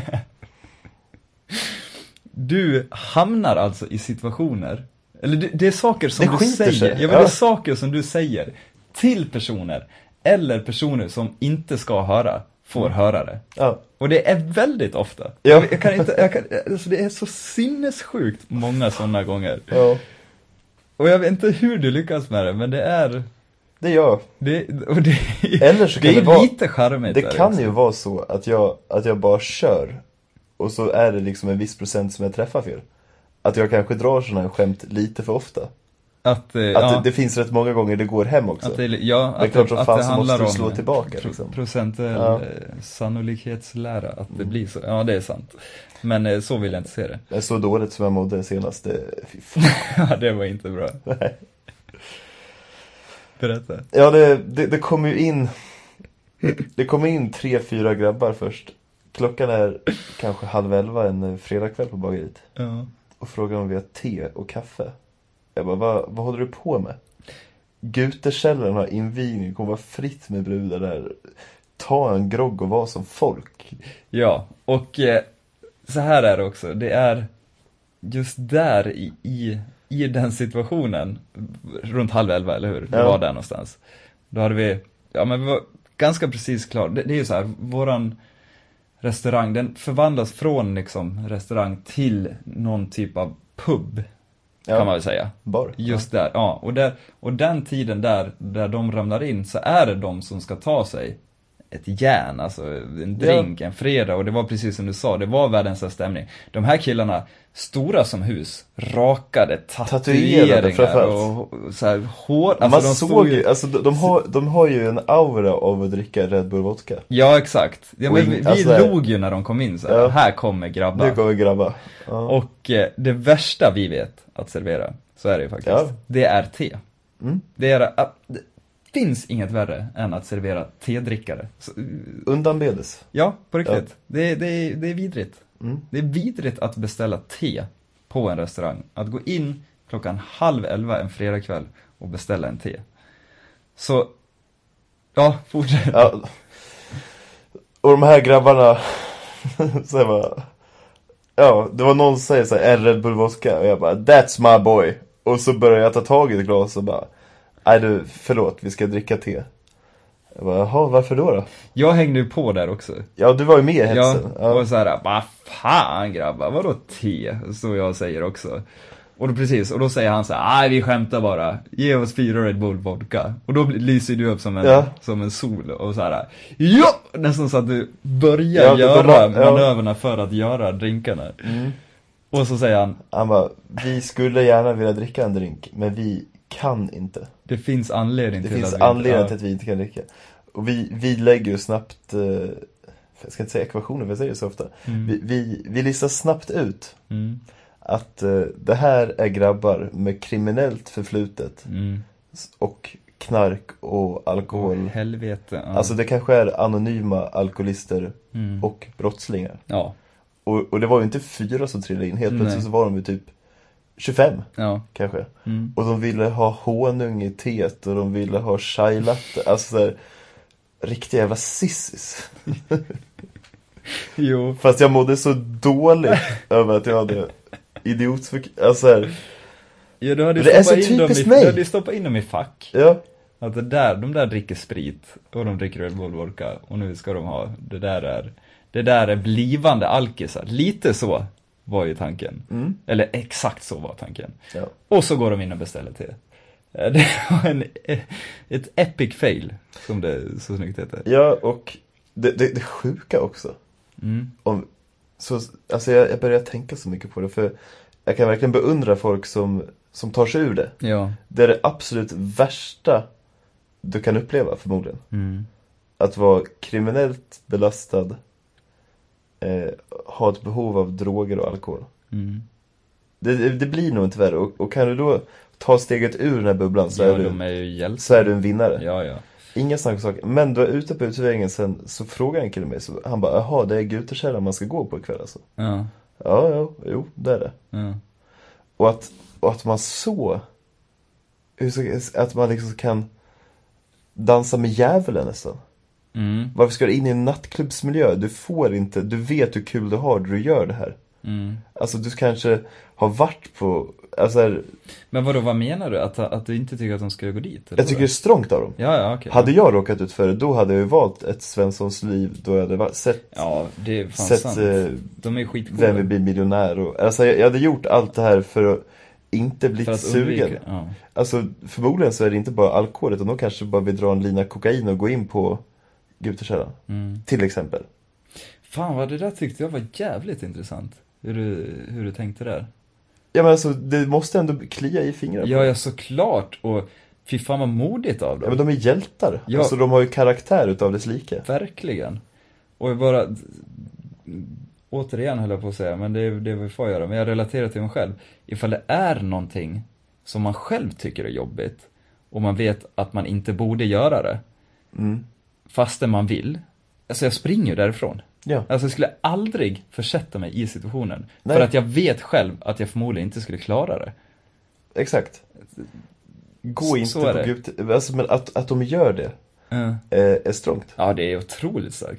Speaker 1: du hamnar alltså i situationer, eller det, det är saker som
Speaker 2: Det
Speaker 1: du
Speaker 2: skiter
Speaker 1: säger.
Speaker 2: sig.
Speaker 1: Ja, men det är
Speaker 2: Ja.
Speaker 1: saker som du säger till personer eller personer som inte ska höra får höra det.
Speaker 2: ja.
Speaker 1: Och det är väldigt ofta.
Speaker 2: Ja.
Speaker 1: Jag, jag kan inte, jag kan, alltså det är så sinnessjukt många sådana gånger.
Speaker 2: Ja,
Speaker 1: Och jag vet inte hur du lyckas med det, men det är
Speaker 2: det gör
Speaker 1: det, och det,
Speaker 2: Eller så kan
Speaker 1: det är
Speaker 2: det vara-
Speaker 1: lite charmigt.
Speaker 2: det
Speaker 1: där
Speaker 2: kan
Speaker 1: också.
Speaker 2: ju vara så att jag, att jag bara kör. Och så är det liksom en viss procent som jag träffar fel. Att jag kanske drar sådana här skämt lite för ofta.
Speaker 1: Att, eh,
Speaker 2: Att
Speaker 1: ja,
Speaker 2: det, det finns rätt många gånger det går hem också.
Speaker 1: att det, ja,
Speaker 2: Men
Speaker 1: att
Speaker 2: klart
Speaker 1: det,
Speaker 2: som
Speaker 1: att
Speaker 2: fan
Speaker 1: det
Speaker 2: så
Speaker 1: handlar
Speaker 2: måste du
Speaker 1: om
Speaker 2: slå tillbaka,
Speaker 1: pro-
Speaker 2: liksom.
Speaker 1: procentuell
Speaker 2: Ja.
Speaker 1: eh, sannolikhetslära att det blir så. Ja, det är sant. Men eh, så vill jag inte se det.
Speaker 2: Det är så dåligt som jag mådde senast. Det, fy fan.
Speaker 1: Ja, det var inte bra.
Speaker 2: Nej.
Speaker 1: Berätta.
Speaker 2: Ja, det, det, det kommer ju in Det kommer in tre, fyra grabbar först. Klockan är kanske halv elva en fredagkväll på bageriet.
Speaker 1: Ja.
Speaker 2: Och frågar om vi har te och kaffe. Jag bara, vad, vad håller du på med? Gutekällaren har invigning, kommer vara fritt med brudar där. Ta en grogg och vara som folk.
Speaker 1: Ja, och eh, så här är det också. Det är just där i, i, i den situationen, runt halv elva, eller hur? Vi
Speaker 2: Ja.
Speaker 1: var där någonstans. Då hade vi, ja men vi var ganska precis klar. Det, det är ju så här, våran restaurang, den förvandlas från liksom restaurang till någon typ av pub,
Speaker 2: Ja.
Speaker 1: kan man väl säga.
Speaker 2: Bar.
Speaker 1: Just där, ja. Och, där, och den tiden där, där de ramlar in, så är det de som ska ta sig ett järn, alltså en drink, en fredag. Och det var precis som du sa, det var världens här stämning. De här killarna, stora som hus, rakade,
Speaker 2: Tatuerade
Speaker 1: tatueringar
Speaker 2: framförallt.
Speaker 1: och, och så här hår. Alltså,
Speaker 2: Man
Speaker 1: de
Speaker 2: såg
Speaker 1: stod
Speaker 2: ju, alltså de, de, har, de har ju en aura av att dricka Red Bull vodka.
Speaker 1: Ja, exakt. Ja, men
Speaker 2: Och in-
Speaker 1: vi vi
Speaker 2: alltså,
Speaker 1: log ju när de kom in så här,
Speaker 2: Ja.
Speaker 1: här kommer grabbar.
Speaker 2: Nu kommer grabbar. Ja.
Speaker 1: Och eh, det värsta vi vet att servera, så är det ju faktiskt,
Speaker 2: Ja.
Speaker 1: det är te.
Speaker 2: Mm.
Speaker 1: Det, är, äh, det finns inget värre än att servera tedrickare. Så,
Speaker 2: Undanbedes.
Speaker 1: ja, på riktigt.
Speaker 2: Ja.
Speaker 1: Det, det, är, det är vidrigt.
Speaker 2: Mm.
Speaker 1: Det är vidrigt att beställa te på en restaurang. Att gå in klockan halv elva en fredagkväll och beställa en te. Så, ja, fortsätt.
Speaker 2: Ja. Och de här grabbarna så jag bara, ja, det var någon som säger så här, en Red Bull vodka, och jag bara, that's my boy. Och så börjar jag ta tag i ett glas och bara, nej du, förlåt, vi ska dricka te. Jag bara, jaha, varför då då?
Speaker 1: Jag hängde ju på där också.
Speaker 2: Ja, du var ju med i
Speaker 1: Ja,
Speaker 2: hetsen.
Speaker 1: och så här, vad fan grabbar, vadå te? Så jag säger också. Och då precis, och då säger han så här, nej vi skämtar bara, ge oss fyra Red Bull vodka. Och då blir- lyser du upp som en,
Speaker 2: Ja.
Speaker 1: som en sol och så här, ja! Nästan så att du börjar
Speaker 2: Ja, det- de
Speaker 1: göra
Speaker 2: har- ja.
Speaker 1: manöverna för att göra drinkarna.
Speaker 2: Mm.
Speaker 1: Och så säger han,
Speaker 2: Han bara, vi skulle gärna vilja dricka en drink, men vi kan inte.
Speaker 1: det finns anledning
Speaker 2: Det
Speaker 1: till
Speaker 2: finns
Speaker 1: att vi
Speaker 2: anledning
Speaker 1: inte,
Speaker 2: till att vi inte kan dricka. Och vi, vi lägger ju snabbt, eh, jag ska inte säga ekvationer, för jag säger det så ofta.
Speaker 1: Mm.
Speaker 2: Vi, vi, vi listar snabbt ut
Speaker 1: Mm.
Speaker 2: att eh, det här är grabbar med kriminellt förflutet
Speaker 1: Mm.
Speaker 2: och knark och alkohol.
Speaker 1: Åh, helvete. Ja.
Speaker 2: Alltså det kanske är anonyma alkoholister
Speaker 1: Mm.
Speaker 2: och brottslingar.
Speaker 1: Ja,
Speaker 2: Och, och det var ju inte fyra som trillade in, helt
Speaker 1: Nej.
Speaker 2: plötsligt så var de ju typ tjugofem
Speaker 1: ja.
Speaker 2: kanske.
Speaker 1: Mm.
Speaker 2: Och de ville ha honung i teet och de ville ha chai latte. Alltså så här, riktiga jävla sissis.
Speaker 1: Jo.
Speaker 2: Fast jag mådde så dåligt över att jag hade idiotförk... Alltså här,
Speaker 1: Ja, du hade
Speaker 2: Det är så
Speaker 1: stoppat in dem
Speaker 2: typiskt
Speaker 1: i,
Speaker 2: mig.
Speaker 1: du hade stoppat in dem i fack.
Speaker 2: ja.
Speaker 1: Att det där, de där dricker sprit och de dricker Red Bull vodka och nu ska de ha, det där är, det där är blivande alkisar. Lite så var ju tanken.
Speaker 2: Mm.
Speaker 1: Eller exakt så var tanken.
Speaker 2: Ja.
Speaker 1: Och så går de in och beställer te. Eh, Det var en, ett epic fail, som det så snyggt heter.
Speaker 2: Ja, och det, det, det sjuka också.
Speaker 1: Mm.
Speaker 2: Om, så, alltså jag, jag börjar tänka så mycket på det, för jag kan verkligen beundra folk som, som tar sig ur det.
Speaker 1: Ja.
Speaker 2: Det är det absolut värsta du kan uppleva förmodligen.
Speaker 1: Mm.
Speaker 2: Att vara kriminellt belastad, eh, ha ett behov av droger och alkohol.
Speaker 1: Mm.
Speaker 2: Det, det, det blir nog inte värre. Och, och kan du då ta steget ur den här bubblan så,
Speaker 1: Ja,
Speaker 2: är,
Speaker 1: de
Speaker 2: du,
Speaker 1: är ju hjältar.
Speaker 2: så är du en vinnare.
Speaker 1: Ja, ja.
Speaker 2: Inga snack om saker. Men du är ute på utevägen sen, så frågar en kille mig. Så han bara, jaha, det är Guterkällan man ska gå på ikväll alltså.
Speaker 1: Ja.
Speaker 2: Ja, ja, jo, det är det.
Speaker 1: Ja.
Speaker 2: Och att, och att man så, hur ska- att man liksom kan dansa med djävulen nästan.
Speaker 1: Mm.
Speaker 2: Varför ska du in i en nattklubbsmiljö? Du får inte, du vet hur kul du har när du gör det här.
Speaker 1: Mm.
Speaker 2: Alltså du kanske har varit på, alltså här,
Speaker 1: Men vadå, vad menar du? Att, att du inte tycker att de ska gå dit? eller
Speaker 2: jag tycker det är
Speaker 1: vad?
Speaker 2: strångt av dem.
Speaker 1: Ja, ja, okej.
Speaker 2: Hade jag råkat ut för det, då hade jag ju valt ett Svenssons liv, då jag hade va- sett,
Speaker 1: Ja, det är fan
Speaker 2: sett
Speaker 1: sant.
Speaker 2: eh,
Speaker 1: De är ju skitcoola.
Speaker 2: Vem vill bli miljonär och, alltså jag, jag hade gjort allt det här för att inte bli
Speaker 1: För att
Speaker 2: sugen.
Speaker 1: undvika, ja.
Speaker 2: Alltså förmodligen så är det inte bara alkohol, utan de kanske bara vill dra en lina kokain och gå in på Guterkällan,
Speaker 1: Mm.
Speaker 2: till exempel.
Speaker 1: Fan vad det där tyckte jag var jävligt intressant. Hur du, hur du tänkte där.
Speaker 2: Ja men alltså, det måste ändå klia i fingrarna.
Speaker 1: Ja, ja, såklart. Och fy fan vad modigt av
Speaker 2: Ja, men
Speaker 1: dem.
Speaker 2: de är hjältar.
Speaker 1: Ja.
Speaker 2: Alltså de har ju karaktär utav dess like.
Speaker 1: Verkligen. Och jag bara, återigen höll jag på att säga, men det är det vi får göra. Men jag relaterar till mig själv. Ifall det är någonting som man själv tycker är jobbigt och man vet att man inte borde göra det,
Speaker 2: Mm.
Speaker 1: fastän man vill. Alltså jag springer ju därifrån.
Speaker 2: Ja.
Speaker 1: Alltså jag skulle aldrig försätta mig i situationen.
Speaker 2: Nej.
Speaker 1: För att jag vet själv att jag förmodligen inte skulle klara det.
Speaker 2: Exakt. Gå
Speaker 1: Så-
Speaker 2: inte
Speaker 1: så är
Speaker 2: på
Speaker 1: det.
Speaker 2: Gud. Alltså, men att, att de gör det
Speaker 1: Uh.
Speaker 2: är, är strångt.
Speaker 1: Ja, det är otroligt starkt.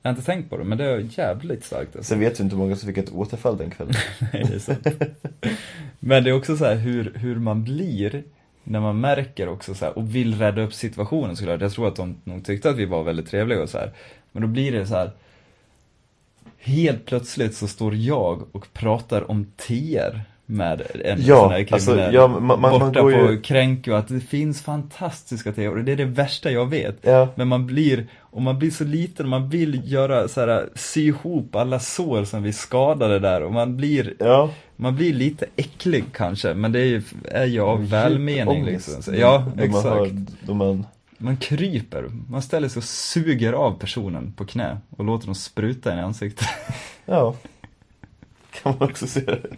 Speaker 1: Jag har inte tänkt på det, men det är jävligt starkt. Alltså.
Speaker 2: Sen vet vi inte hur många som fick ett återfall den kvällen.
Speaker 1: Nej, det är sant. Men det är också så här hur, hur man blir när man märker också så här, och vill rädda upp situationen såklart. Jag tror att de nog tyckte att vi var väldigt trevliga och så här. Men då blir det så här. Helt plötsligt så står jag och pratar om T R med en
Speaker 2: ja,
Speaker 1: sån här kriminell
Speaker 2: alltså, ja, man, man,
Speaker 1: borta
Speaker 2: man går
Speaker 1: på
Speaker 2: ju...
Speaker 1: Kränko, att det finns fantastiska T R och det är det värsta jag vet.
Speaker 2: Ja.
Speaker 1: Men man blir, och man blir så liten, man vill göra så här, sy ihop alla sår som vi skadade där och man blir,
Speaker 2: ja.
Speaker 1: man blir lite äcklig kanske, men det är ju, är ju av välmening liksom. Så, ja,
Speaker 2: då
Speaker 1: exakt.
Speaker 2: Man, har, då man...
Speaker 1: man kryper, man ställer sig och suger av personen på knä och låter dem spruta i ansiktet.
Speaker 2: Ja, kan man också se det.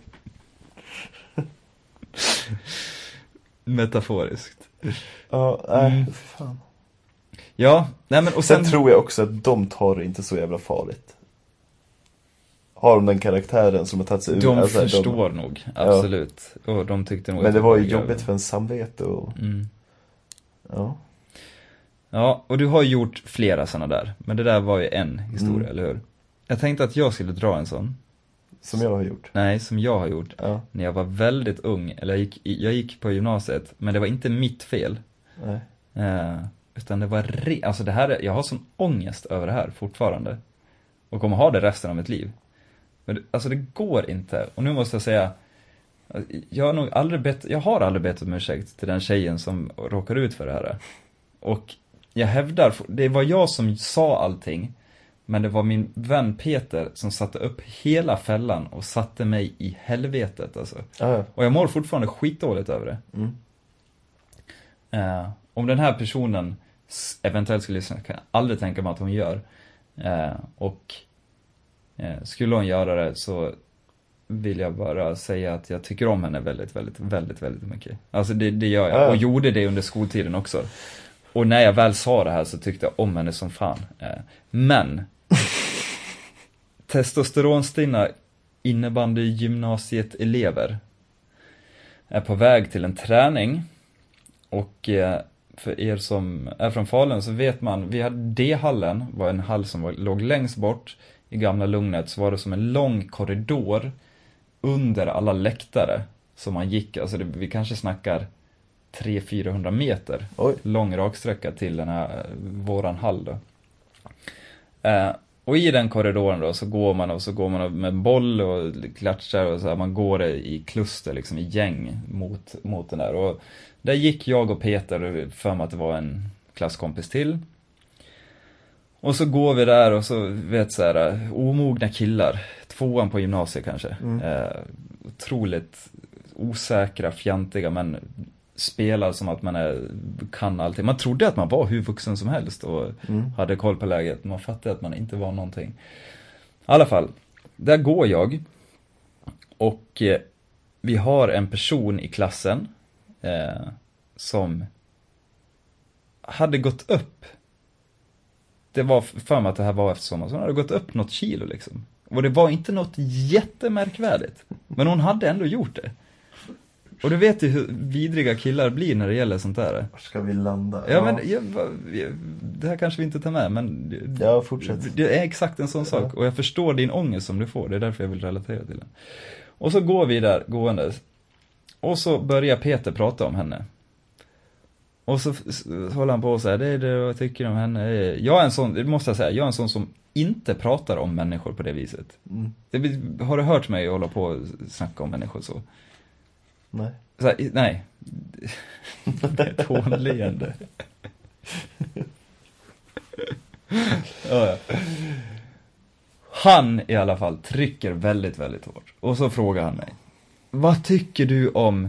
Speaker 1: Metaforiskt.
Speaker 2: Ja, nej,
Speaker 1: mm.
Speaker 2: för fan.
Speaker 1: Ja, nej men och sen...
Speaker 2: sen tror jag också att de tar det inte så jävla farligt. Har de den karaktären som har tagit sig ur?
Speaker 1: De
Speaker 2: alltså,
Speaker 1: förstår
Speaker 2: de...
Speaker 1: nog, absolut. Ja. Och de tyckte nog
Speaker 2: men det var ju
Speaker 1: gröv.
Speaker 2: jobbigt för en samvete och...
Speaker 1: Mm.
Speaker 2: Ja.
Speaker 1: Ja, och du har gjort flera sådana där. Men det där var ju en historia, mm. eller hur? Jag tänkte att jag skulle dra en sån.
Speaker 2: Som jag har gjort?
Speaker 1: Nej, som jag har gjort.
Speaker 2: Ja.
Speaker 1: När jag var väldigt ung, eller jag gick, jag gick på gymnasiet, men det var inte mitt fel.
Speaker 2: Nej.
Speaker 1: Eh, utan det var, re- alltså det här, jag har sån ångest över det här fortfarande. Och kommer ha det resten av mitt liv. Men det, alltså det går inte. Och nu måste jag säga, jag har nog aldrig bett, jag har aldrig bett om ursäkt till den tjejen som råkar ut för det här. Och jag hävdar, det var jag som sa allting. Men det var min vän Peter som satte upp hela fällan och satte mig i helvetet alltså.
Speaker 2: Ah.
Speaker 1: Och jag mår fortfarande skitdåligt över det.
Speaker 2: Mm.
Speaker 1: Eh, om den här personen eventuellt skulle lyssna, kan jag aldrig tänka mig att hon gör. Eh, och eh, skulle hon göra det så vill jag bara säga att jag tycker om henne väldigt, väldigt, väldigt, väldigt mycket. Alltså det, det gör jag.
Speaker 2: Ah.
Speaker 1: Och gjorde det under skoltiden också. Och när jag väl sa det här så tyckte jag om henne som fan. Eh, men testosteronstinna innebandy gymnasiet elever är på väg till en träning. Och eh, för er som är från Falun så vet man, vi hade D-hallen, var en hall som var, låg längst bort i gamla Lugnet, så var det som en lång korridor under alla läktare som man gick, alltså det, vi kanske snackar tre till fyrahundra meter. Oj. Lång raksträcka till den här våran hall då. Eh, och i den korridoren då så går man och så går man med boll och klatschar och så här, man går i kluster liksom i gäng mot, mot den där. Och där gick jag och Peter, för mig att det var en klasskompis till. Och så går vi där och så vet så här, omogna killar, tvåan på gymnasiet kanske. Mm. Eh, otroligt osäkra, fjantiga, men spelar som att man är, kan allting. Man trodde att man var hur vuxen som helst och mm. hade koll på läget. Man fattade att man inte var någonting. I alla fall, där går jag och eh, vi har en person i klassen eh, som hade gått upp. Det var för mig att det här var efter sommar. Så hon hade gått upp något kilo liksom. Och det var inte något jättemärkvärdigt. Men hon hade ändå gjort det. Och du vet ju hur vidriga killar blir när det gäller sånt där.
Speaker 2: Var ska vi landa?
Speaker 1: Ja, ja. men jag, jag, det här kanske vi inte tar med, men
Speaker 2: ja, fortsätt.
Speaker 1: Det är exakt en sån ja. sak. Och jag förstår din ångest som du får. Det är därför jag vill relatera till den. Och så går vi där gåendes. Och så börjar Peter prata om henne. Och så håller han på och säger, det är det jag tycker om henne. Jag är en sån, det måste jag säga, jag är en sån som inte pratar om människor på det viset. Mm. Det, har du hört mig hålla på och snacka om människor så?
Speaker 2: Nej.
Speaker 1: Så här, nej. Det är ett hånleende. Ja, ja. Han i alla fall trycker väldigt, väldigt hårt. Och så frågar han mig, vad tycker du om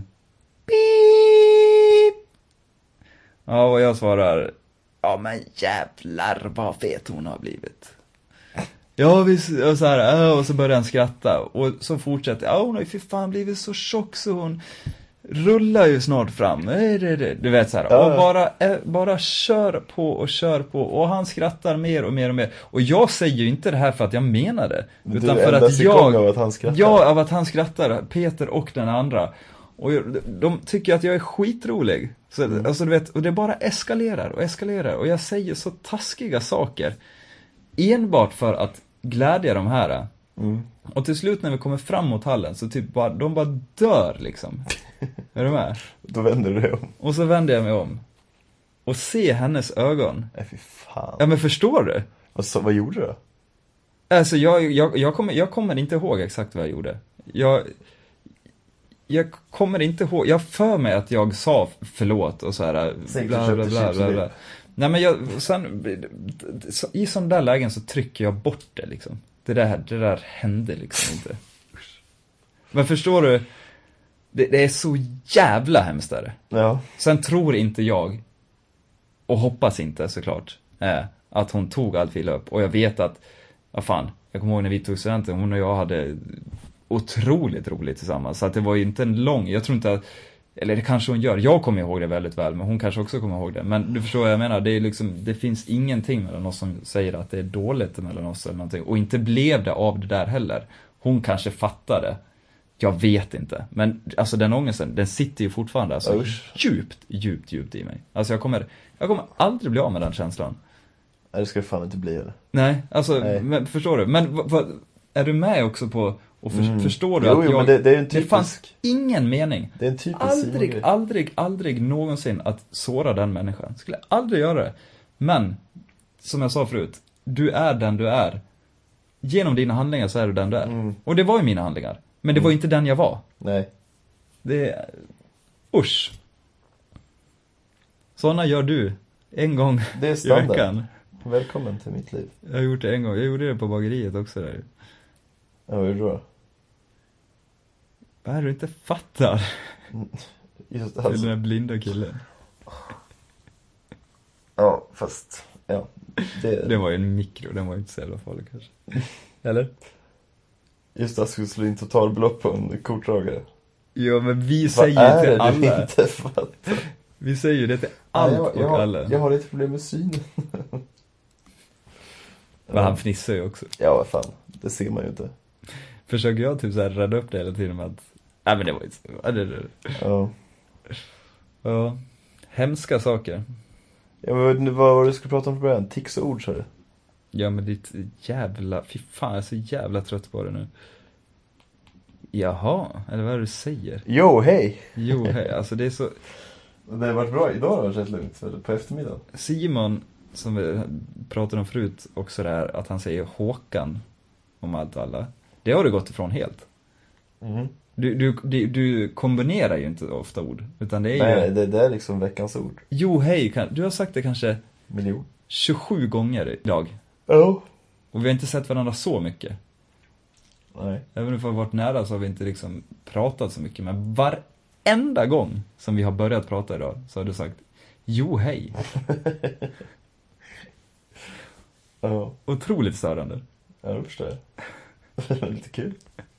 Speaker 1: Beep? Ja, och jag svarar, ja men jävlar vad fet hon har blivit. Ja, vi, och så här, och så börjar han skratta. Och så fortsätter, ja hon har ju för fan blivit så tjock så hon rullar ju snart fram. Du vet så här, ja. Och bara, bara kör på och kör på. Och han skrattar mer och mer och mer. Och jag säger ju inte det här för att jag menar det.
Speaker 2: Du
Speaker 1: utan för att jag,
Speaker 2: av att han skrattar.
Speaker 1: Ja, av att han skrattar, Peter och den andra. Och de tycker att jag är skitrolig. Så, mm. alltså, du vet, och det bara eskalerar och eskalerar. Och jag säger så taskiga saker enbart för att glädja de här.
Speaker 2: Mm.
Speaker 1: Och till slut när vi kommer fram mot hallen så typ bara, de bara dör liksom. Är du med?
Speaker 2: Då vänder du dig om.
Speaker 1: Och så vänder jag mig om. Och se hennes ögon.
Speaker 2: Nej, fy fan.
Speaker 1: Ja, men förstår du?
Speaker 2: Och så, vad gjorde du då?
Speaker 1: Alltså jag, jag, jag, kommer, jag kommer inte ihåg exakt vad jag gjorde. Jag, jag kommer inte ihåg. Jag för mig att jag sa förlåt och så här. Bla, bla, bla, bla, bla. Nej, men jag, sen, i sån där lägen så trycker jag bort det liksom. Det där, det där hände liksom inte. Men förstår du? Det, det är så jävla hemskt där.
Speaker 2: Ja.
Speaker 1: Sen tror inte jag, och hoppas inte såklart, eh, att hon tog allt vi la upp. Och jag vet att, ja fan, jag kommer ihåg när vi tog studenten, hon och jag hade otroligt roligt tillsammans. Så att det var ju inte en lång, jag tror inte att, eller det kanske hon gör, jag kommer ihåg det väldigt väl, men hon kanske också kommer ihåg det. Men du förstår vad jag menar, det är liksom, det finns ingenting mellan oss som säger att det är dåligt mellan oss eller någonting. Och inte blev det av det där heller. Hon kanske fattade. Jag vet inte. Men alltså den ångesten, den sitter ju fortfarande alltså,
Speaker 2: Usch.
Speaker 1: djupt, djupt, djupt i mig. Alltså jag kommer, jag kommer aldrig bli av med den känslan.
Speaker 2: Nej, det ska fan inte bli det.
Speaker 1: Nej, alltså,
Speaker 2: Nej.
Speaker 1: Men, förstår du? Men vad, vad, är du med också på, och för,
Speaker 2: Mm.
Speaker 1: förstår du
Speaker 2: Jo,
Speaker 1: att
Speaker 2: jo,
Speaker 1: jag,
Speaker 2: men det, det är en
Speaker 1: det
Speaker 2: typisk...
Speaker 1: fanns ingen mening.
Speaker 2: Det är en typisk
Speaker 1: Aldrig,
Speaker 2: Simon-grej.
Speaker 1: aldrig, aldrig någonsin att såra den människan. Skulle jag aldrig göra det. Men, som jag sa förut, du är den du är. Genom dina handlingar så är du den du är.
Speaker 2: Mm.
Speaker 1: Och det var ju mina handlingar. Men det var inte den jag var.
Speaker 2: Nej.
Speaker 1: Det är... Usch. Såna gör du. En gång
Speaker 2: Det är
Speaker 1: i
Speaker 2: standard.
Speaker 1: veckan.
Speaker 2: Välkommen till mitt liv.
Speaker 1: Jag har gjort det en gång. Jag gjorde det på bageriet också där.
Speaker 2: Ja, vad gjorde du då?
Speaker 1: Vad är det du inte fattar?
Speaker 2: Just
Speaker 1: Till
Speaker 2: alltså.
Speaker 1: den här blinda killen.
Speaker 2: Ja, fast... Ja. Det,
Speaker 1: Det var ju en mikro. Den var ju inte så jävla farlig kanske. Eller?
Speaker 2: Just att jag skulle slå in totalbelopp på en kortdragare.
Speaker 1: Ja, men vi
Speaker 2: Vad
Speaker 1: säger
Speaker 2: är
Speaker 1: ju till
Speaker 2: det
Speaker 1: alla.
Speaker 2: du inte fattar?
Speaker 1: Vi säger ju det till allt
Speaker 2: ja, jag, jag,
Speaker 1: och
Speaker 2: har,
Speaker 1: alla.
Speaker 2: jag har lite problem med synen.
Speaker 1: Men han fnissar ju också.
Speaker 2: Ja, vad fan. Det ser man ju inte.
Speaker 1: Försöker jag typ så här rädda upp det hela tiden med att... Nej, men det var ju så... Ja, det, det.
Speaker 2: Ja.
Speaker 1: Ja. Hemska saker.
Speaker 2: Ja, men vad var det du skulle prata om från början? Tics och ord, sa du?
Speaker 1: Ja, men ditt jävla... Fy fan, jag är så jävla trött på det nu. Jaha, eller vad är det du säger?
Speaker 2: Jo, hej!
Speaker 1: Jo, hej, alltså det är så...
Speaker 2: Det har varit bra. Idag har det varit rätt lugnt. Eller på eftermiddagen.
Speaker 1: Simon, som vi pratade om förut, också där, att han säger Håkan om allt och alla. Det har du gått ifrån helt.
Speaker 2: Mm.
Speaker 1: Du, du, du, du kombinerar ju inte ofta ord, utan det är
Speaker 2: Nej,
Speaker 1: ju...
Speaker 2: nej, det, det är liksom veckans ord.
Speaker 1: Jo, hej, kan... du har sagt det kanske
Speaker 2: Miljon.
Speaker 1: tjugosju gånger idag.
Speaker 2: Ja.
Speaker 1: Och vi har inte sett varandra så mycket.
Speaker 2: Nej.
Speaker 1: Även om vi har varit nära så har vi inte liksom pratat så mycket. Men varenda gång som vi har börjat prata idag så har du sagt jo, hej.
Speaker 2: Ja.
Speaker 1: Otroligt störande.
Speaker 2: Ja, det förstår jag. Det är lite kul.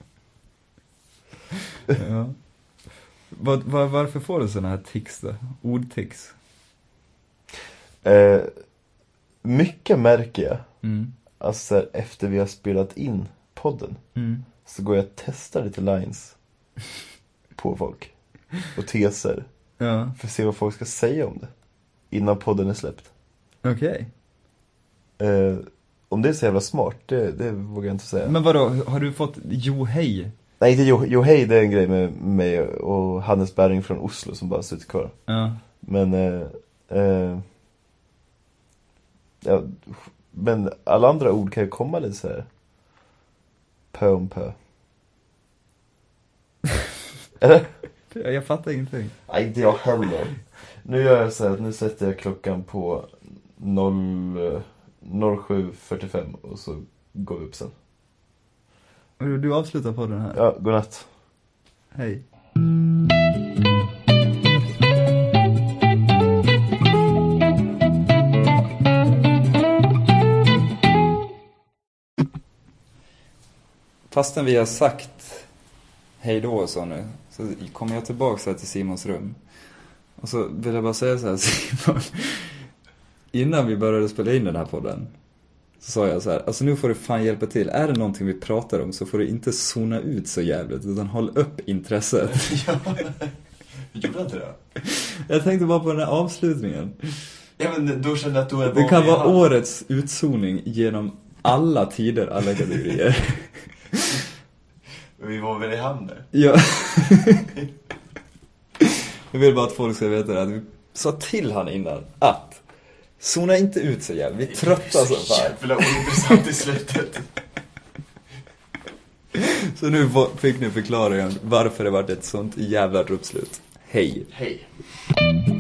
Speaker 1: Ja. Var, var, varför får du såna här tics då? Ordtics?
Speaker 2: Eh, mycket märker jag.
Speaker 1: Mm.
Speaker 2: Alltså efter vi har spelat in podden.
Speaker 1: Mm.
Speaker 2: Så går jag och testar lite lines på folk. Och teser.
Speaker 1: Ja,
Speaker 2: För att se vad folk ska säga om det. Innan podden är släppt.
Speaker 1: okej.
Speaker 2: Eh, om det är så jävla smart, det, det vågar jag inte säga.
Speaker 1: Men vadå, har du fått jo, hej?
Speaker 2: Nej, inte jo, jo hej, det är en grej med mig och Hannes Berring från Oslo som bara sitter kvar.
Speaker 1: Ja.
Speaker 2: Men eh, eh, ja, men alla andra ord kan ju komma lite så här. Pö om pö. Eller?
Speaker 1: Jag fattar ingenting.
Speaker 2: Nej, inte jag heller. Nu gör jag så här att nu sätter jag klockan på noll sju fyrtiofem och så går vi upp sen.
Speaker 1: Du, du avslutar på den här.
Speaker 2: Ja, godnatt.
Speaker 1: Hej. Fastän vi har sagt hej då och så nu, så kommer jag tillbaka här till Simons rum. Och så vill jag bara säga så här, Simon. Innan vi började spela in den här podden så sa jag så här, alltså nu får du fan hjälpa till. Är det någonting vi pratar om så får du inte zona ut så jävligt, utan håll upp intresset.
Speaker 2: Ja, gjorde inte det?
Speaker 1: Jag tänkte bara på den här avslutningen.
Speaker 2: Ja, men då kände jag att du är
Speaker 1: Det kan vara årets utzoning genom alla tider, alla kategorier.
Speaker 2: Vi var väl i hamn där?
Speaker 1: Ja. Jag vill bara att folk ska veta det, att vi sa till han innan att zona inte ut sig jävla. Vi är trötta så fan.
Speaker 2: Jävla ointressant i slutet.
Speaker 1: Så nu fick ni förklara igen varför det varit ett sånt jävla uppslut. Hej.
Speaker 2: Hej.